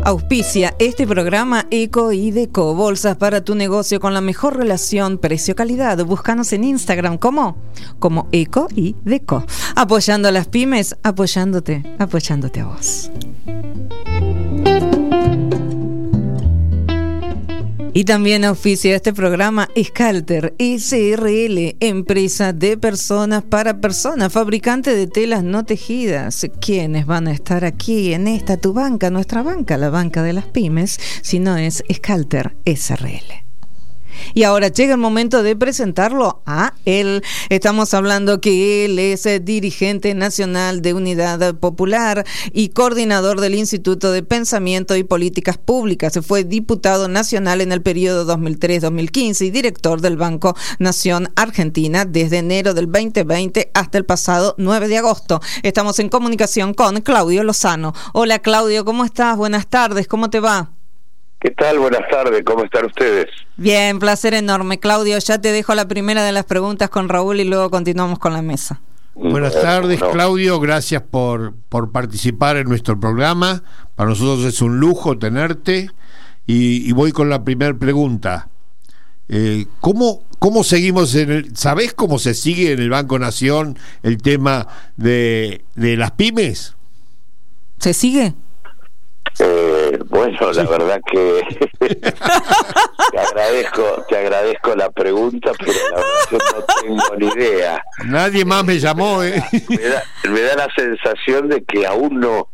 Auspicia este programa Eco y Deco, bolsas para tu negocio con la mejor relación precio-calidad. Búscanos en Instagram como Eco y Deco. Apoyando a las pymes, apoyándote a vos. Y también auspicia este programa Scalter SRL, empresa de personas para personas, fabricante de telas no tejidas. ¿Quiénes van a estar aquí en esta tu banca, nuestra banca, la banca de las pymes, si no es Scalter SRL? Y ahora llega el momento de presentarlo a él. Estamos hablando que él es dirigente nacional de Unidad Popular y coordinador del Instituto de Pensamiento y Políticas Públicas. Fue diputado nacional en el periodo 2003-2015 y director del Banco Nación Argentina desde enero del 2020 hasta el pasado 9 de agosto. Estamos en comunicación con Claudio Lozano. Hola Claudio, ¿cómo estás? Buenas tardes, ¿cómo te va? ¿Qué tal? Buenas tardes, ¿cómo están ustedes? Bien, placer enorme. Claudio, ya te dejo la primera de las preguntas con Raúl y luego continuamos con la mesa. Buenas tardes, Claudio, gracias por participar en nuestro programa. Para nosotros es un lujo tenerte y voy con la primera pregunta. ¿Cómo seguimos ¿sabés cómo se sigue en el Banco Nación el tema de las pymes? ¿Se sigue? Bueno, la verdad que te agradezco la pregunta, pero la verdad que no tengo ni idea. Nadie más me llamó, Me da la sensación de que aún no.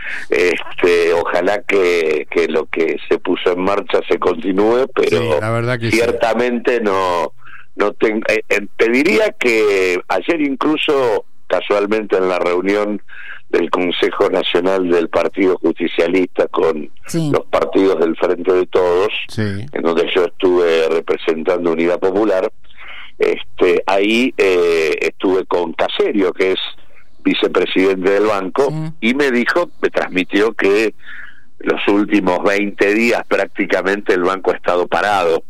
Ojalá que lo que se puso en marcha se continúe, pero sí, la verdad que ciertamente sí. no tengo. Te diría que ayer incluso casualmente en la reunión del Consejo Nacional del Partido Justicialista con los partidos del Frente de Todos, en donde yo estuve representando Unidad Popular, ahí estuve con Caserio, que es vicepresidente del banco, y me transmitió que los últimos 20 días prácticamente el banco ha estado parado,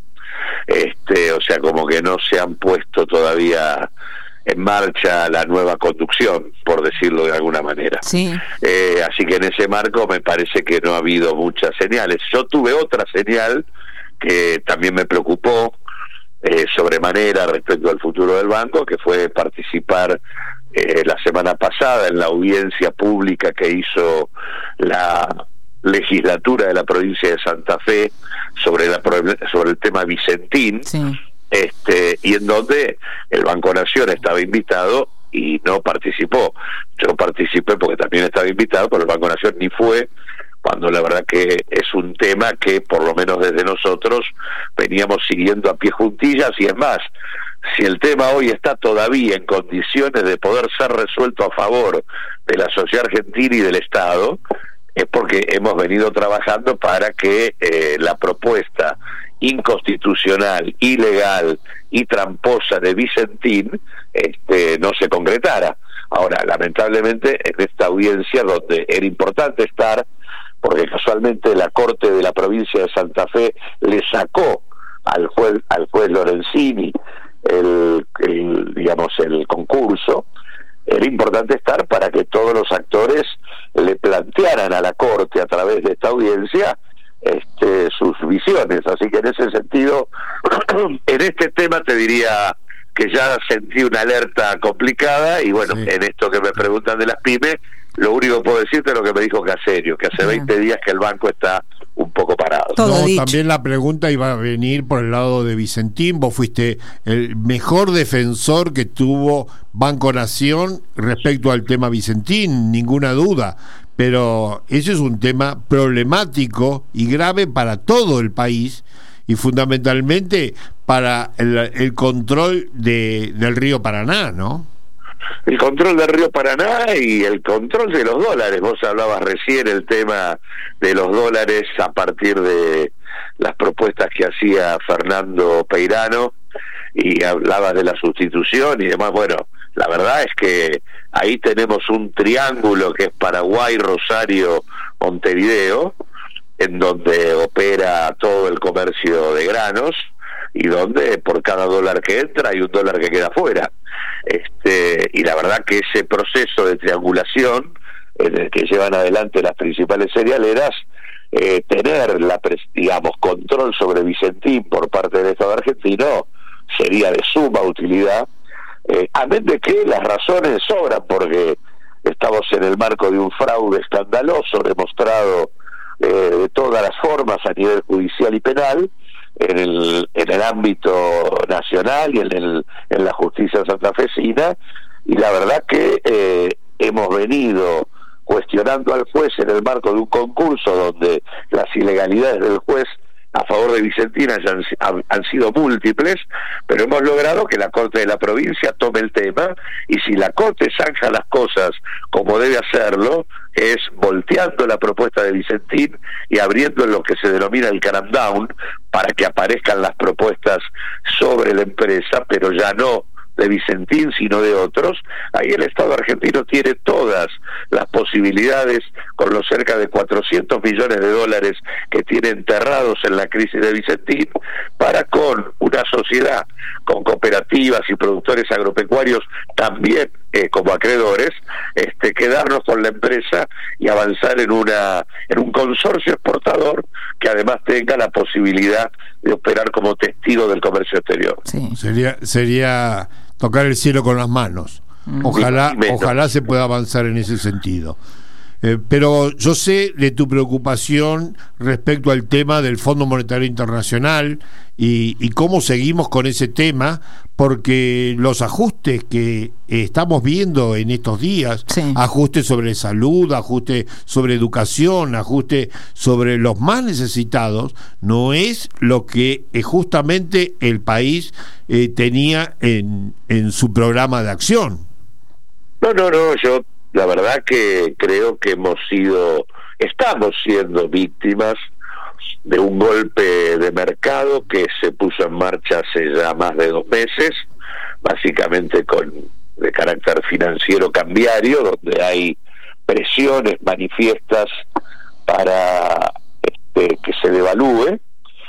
o sea, como que no se han puesto todavía en marcha la nueva conducción, por decirlo de alguna manera. Así que en ese marco me parece que no ha habido muchas señales. Yo tuve otra señal que también me preocupó sobremanera respecto al futuro del banco, que fue participar la semana pasada en la audiencia pública que hizo la legislatura de la provincia de Santa Fe sobre el tema Vicentín. Y en donde el Banco Nación estaba invitado y no participó. Yo participé porque también estaba invitado, pero el Banco Nación ni fue, cuando la verdad que es un tema que por lo menos desde nosotros veníamos siguiendo a pie juntillas, y es más, si el tema hoy está todavía en condiciones de poder ser resuelto a favor de la sociedad argentina y del Estado, es porque hemos venido trabajando para que la propuesta inconstitucional, ilegal y tramposa de Vicentín no se concretara. Ahora, lamentablemente, en esta audiencia donde era importante estar, porque casualmente la Corte de la provincia de Santa Fe le sacó al juez Lorenzini el concurso, era importante estar para que todos los actores le plantearan a la Corte a través de esta audiencia sus visiones. Así que en ese sentido, en este tema te diría que ya sentí una alerta complicada, y bueno, en esto que me preguntan de las pymes, lo único que puedo decirte es lo que me dijo Caserio, que hace 20 días que el banco está un poco parado. También la pregunta iba a venir por el lado de Vicentín. Vos fuiste el mejor defensor que tuvo Banco Nación respecto al tema Vicentín, ninguna duda, pero ese es un tema problemático y grave para todo el país, y fundamentalmente para el control del río Paraná, ¿no? El control del río Paraná y el control de los dólares. Vos hablabas recién el tema de los dólares a partir de las propuestas que hacía Fernando Peirano, y hablabas de la sustitución y demás. Bueno, la verdad es que ahí tenemos un triángulo que es Paraguay, Rosario, Montevideo, en donde opera todo el comercio de granos, y donde por cada dólar que entra hay un dólar que queda fuera. Y la verdad que ese proceso de triangulación en el que llevan adelante las principales cerealeras tener digamos, control sobre Vicentín por parte del Estado argentino sería de suma utilidad, amén de que las razones sobran, porque estamos en el marco de un fraude escandaloso demostrado de todas las formas a nivel judicial y penal, en el ámbito nacional y en la justicia santafesina, y la verdad que hemos venido cuestionando al juez en el marco de un concurso donde las ilegalidades del juez a favor de Vicentín han sido múltiples, pero hemos logrado que la Corte de la provincia tome el tema, y si la Corte zanja las cosas como debe hacerlo, es volteando la propuesta de Vicentín y abriendo lo que se denomina el caram down para que aparezcan las propuestas sobre la empresa, pero ya no de Vicentín sino de otros. Ahí el Estado argentino tiene todas las posibilidades, con los cerca de 400 millones de dólares que tiene enterrados en la crisis de Vicentín, para con una sociedad, con cooperativas y productores agropecuarios también como acreedores, quedarnos con la empresa y avanzar en un consorcio exportador que además tenga la posibilidad de operar como testigo del comercio exterior. Sí. Sería tocar el cielo con las manos. Ojalá se pueda avanzar en ese sentido. Pero yo sé de tu preocupación respecto al tema del Fondo Monetario Internacional y cómo seguimos con ese tema, porque los ajustes que estamos viendo en estos días, sí, ajustes sobre salud, ajustes sobre educación, ajustes sobre los más necesitados, no es lo que justamente el país tenía en su programa de acción. No, yo la verdad que creo que estamos siendo víctimas de un golpe de mercado que se puso en marcha hace ya más de 2 meses, básicamente de carácter financiero cambiario, donde hay presiones manifiestas para que se devalúe,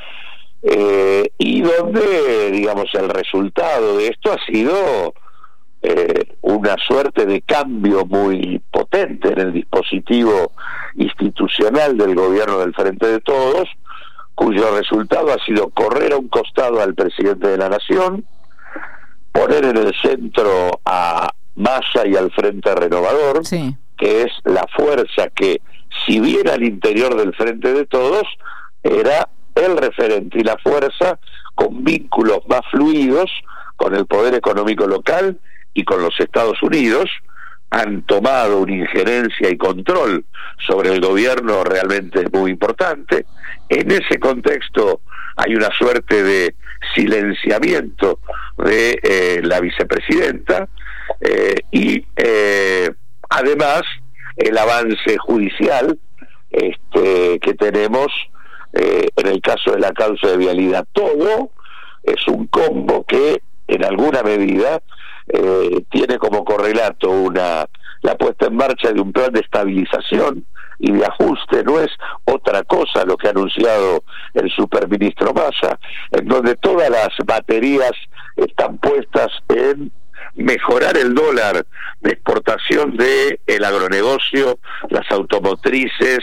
y donde, digamos, el resultado de esto ha sido una suerte de cambio muy potente en el dispositivo institucional del gobierno del Frente de Todos, cuyo resultado ha sido correr a un costado al presidente de la Nación, poner en el centro a Massa y al Frente Renovador, sí, que es la fuerza que, si bien al interior del Frente de Todos, era el referente y la fuerza con vínculos más fluidos con el poder económico local y con los Estados Unidos. Han tomado una injerencia y control sobre el gobierno realmente muy importante. En ese contexto hay una suerte de silenciamiento de la vicepresidenta, y además el avance judicial que tenemos en el caso de la causa de vialidad. Todo es un combo que en alguna medida tiene como correlato la puesta en marcha de un plan de estabilización y de ajuste. No es otra cosa lo que ha anunciado el superministro Massa, en donde todas las baterías están puestas en mejorar el dólar de exportación de el agronegocio, las automotrices,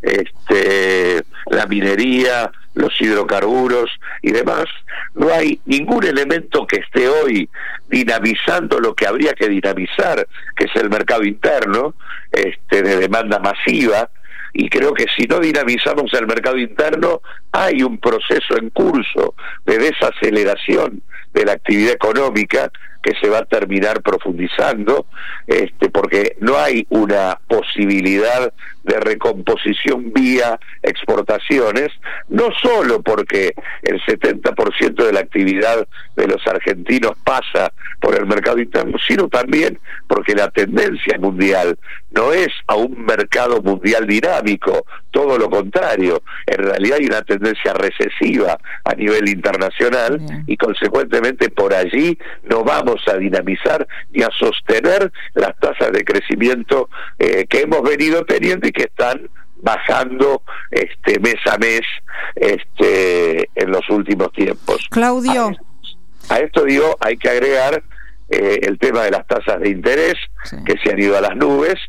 la minería, los hidrocarburos y demás. No hay ningún elemento que esté hoy dinamizando lo que habría que dinamizar, que es el mercado interno, de demanda masiva. Y creo que si no dinamizamos el mercado interno, hay un proceso en curso de desaceleración de la actividad económica que se va a terminar profundizando, porque no hay una posibilidad de recomposición vía exportaciones, no solo porque el 70% de la actividad de los argentinos pasa por el mercado interno, sino también porque la tendencia mundial no es a un mercado mundial dinámico, todo lo contrario. En realidad hay una tendencia recesiva a nivel internacional, y consecuentemente por allí no vamos a dinamizar ni a sostener las tasas de crecimiento que hemos venido teniendo y que están bajando mes a mes en los últimos tiempos. Claudio, a esto digo, hay que agregar el tema de las tasas de interés, sí, que se han ido a las nubes,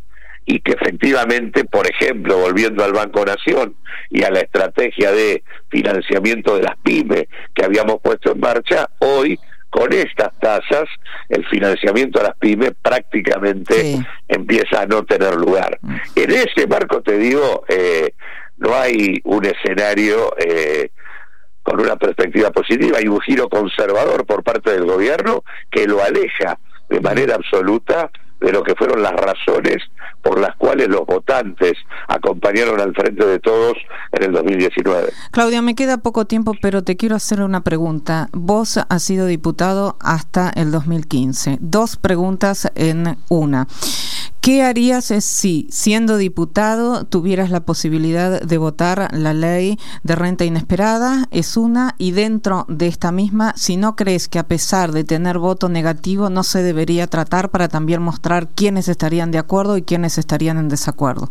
y que efectivamente, por ejemplo, volviendo al Banco Nación y a la estrategia de financiamiento de las pymes que habíamos puesto en marcha, hoy con estas tasas el financiamiento a las pymes prácticamente empieza a no tener lugar. En ese marco te digo, no hay un escenario con una perspectiva positiva, hay un giro conservador por parte del gobierno que lo aleja de manera absoluta de lo que fueron las razones por las cuales los votantes acompañaron al Frente de Todos en el 2019. Claudia, me queda poco tiempo, pero te quiero hacer una pregunta. Vos has sido diputado hasta el 2015. 2 preguntas en una. ¿Qué harías si, siendo diputado, tuvieras la posibilidad de votar la ley de renta inesperada? Es una. Y dentro de esta misma, si no crees que a pesar de tener voto negativo no se debería tratar para también mostrar quiénes estarían de acuerdo y quiénes estarían en desacuerdo.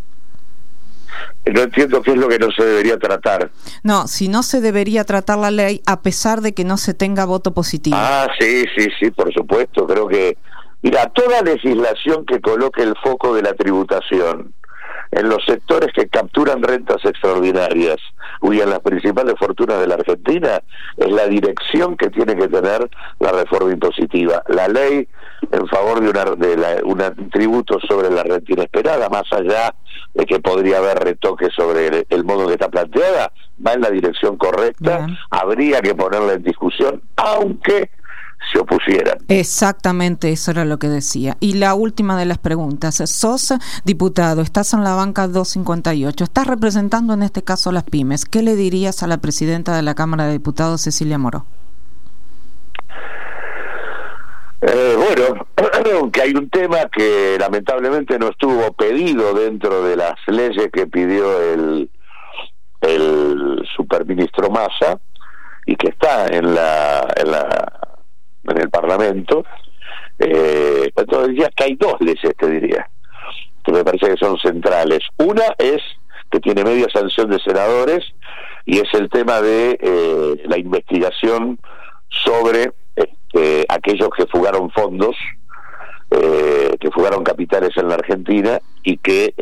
No entiendo qué es lo que no se debería tratar. No, si no se debería tratar la ley a pesar de que no se tenga voto positivo. Sí, por supuesto. Creo que, mira, toda legislación que coloque el foco de la tributación en los sectores que capturan rentas extraordinarias y en las principales fortunas de la Argentina es la dirección que tiene que tener la reforma impositiva. La ley en favor de un tributo sobre la renta inesperada, más allá de que podría haber retoques sobre el modo que está planteada, va en la dirección correcta. Bien. Habría que ponerla en discusión, aunque se opusieran. Exactamente, eso era lo que decía. Y la última de las preguntas, sos diputado, estás en la banca 258, estás representando en este caso a las pymes. ¿Qué le dirías a la presidenta de la Cámara de Diputados, Cecilia Moró? Bueno, que hay un tema que lamentablemente no estuvo pedido dentro de las leyes que pidió el superministro Massa y que está en el Parlamento. Entonces diría que hay 2 leyes, te diría, que me parece que son centrales. Una es que tiene media sanción de senadores y es el tema de la investigación sobre aquellos que fugaron fondos, que fugaron capitales en la Argentina y que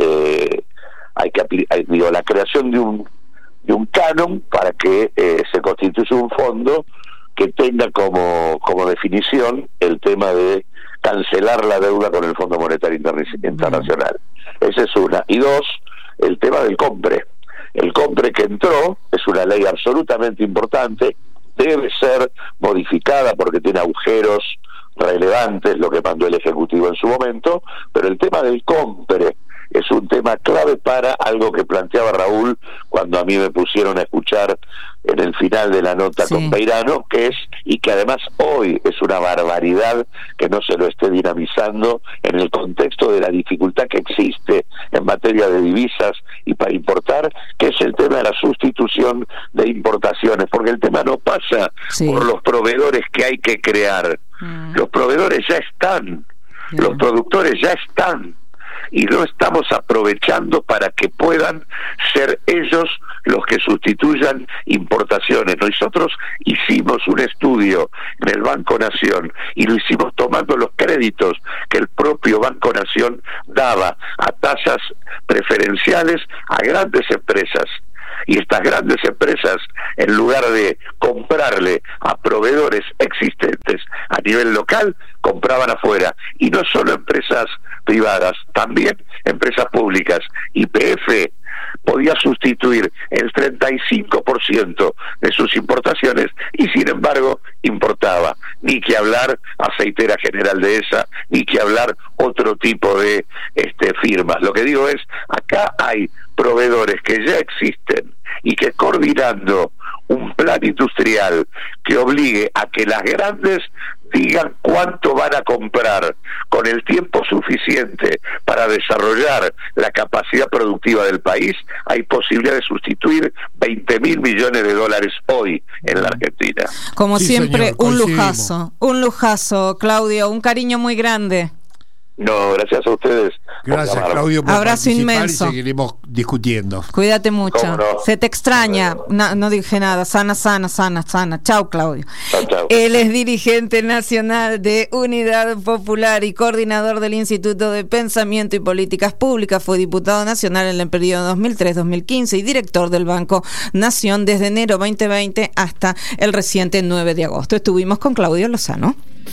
hay la creación de un canon para que se constituya un fondo que tenga como definición el tema de cancelar la deuda con el Fondo Monetario Internacional. Esa es una. Y 2, el tema del COMPRE. El COMPRE que entró es una ley absolutamente importante, debe ser modificada porque tiene agujeros relevantes, lo que mandó el Ejecutivo en su momento, pero el tema del COMPRE es un tema clave para algo que planteaba Raúl cuando a mí me pusieron a escuchar en el final de la nota con Peirano, que es, y que además hoy es una barbaridad que no se lo esté dinamizando en el contexto de la dificultad que existe en materia de divisas y para importar, que es el tema de la sustitución de importaciones, porque el tema no pasa por los proveedores que hay que crear. Los proveedores ya están, los productores ya están, y no estamos aprovechando para que puedan ser ellos los que sustituyan importaciones. Nosotros hicimos un estudio en el Banco Nación y lo hicimos tomando los créditos que el propio Banco Nación daba a tasas preferenciales a grandes empresas. Y estas grandes empresas, en lugar de comprarle a proveedores existentes a nivel local, compraban afuera. Y no solo empresas privadas, también empresas públicas. YPF podía sustituir el 35% de sus importaciones y sin embargo importaba. Ni que hablar Aceitera General Dehesa, ni que hablar otro tipo de firmas. Lo que digo es, acá hay proveedores que ya existen y que coordinando un plan industrial que obligue a que las grandes digan cuánto van a comprar con el tiempo suficiente para desarrollar la capacidad productiva del país, hay posibilidad de sustituir 20.000 millones de dólares hoy en la Argentina. Como siempre, señor, un lujazo, Claudio, un cariño muy grande. No, gracias a ustedes. Gracias, Claudio, por abrazo participar inmenso. y seguiremos discutiendo. Cuídate mucho. ¿Cómo no? Se te extraña. No dije nada. Sana. Chau, Claudio. Chau. Él es dirigente nacional de Unidad Popular y coordinador del Instituto de Pensamiento y Políticas Públicas. Fue diputado nacional en el periodo 2003-2015 y director del Banco Nación desde enero 2020 hasta el reciente 9 de agosto. Estuvimos con Claudio Lozano.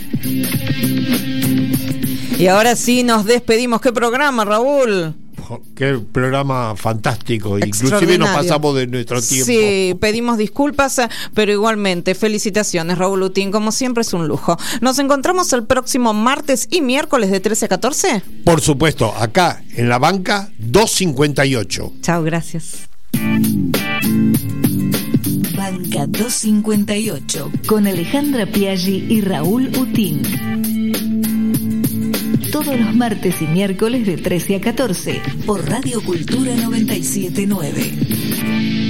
Y ahora sí nos despedimos. ¿Qué programa, Raúl? Qué programa fantástico. Inclusive nos pasamos de nuestro tiempo. Sí, pedimos disculpas, pero igualmente felicitaciones, Raúl Utín. Como siempre es un lujo. Nos encontramos el próximo martes y miércoles de 13 a 14. Por supuesto, acá en la banca 258. Chao, gracias. Banca 258 con Alejandra Piaggi y Raúl Utín. Todos los martes y miércoles de 13 a 14 por Radio Cultura 979.